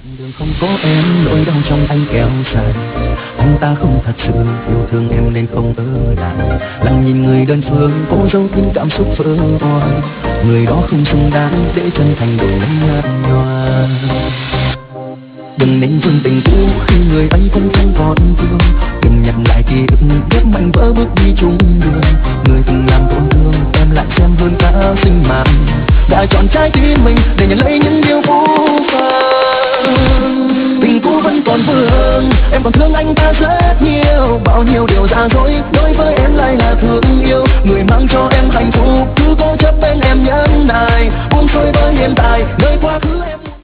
đường không có em, nỗi đau trong anh kéo dài. Anh ta không thật sự yêu thương em nên không ở lại. Lặng nhìn người đơn phương cố giấu kín cảm xúc vỡ toang. Người đó không xứng đáng để chân thành đổi lấy nhạt nhòa. Đừng nên thương tình cũ khi người ấy cũng không còn thương. Đừng nhắc lại ký ức ghép mạnh vỡ bước đi chung đường. Người từng làm tổn thương em lại xem hơn cả sinh mạng. Đã chọn trái tim mình để nhận lấy những điều phũ phàng. Tình cũ vẫn còn vương, em còn thương anh ta rất nhiều. Bao nhiêu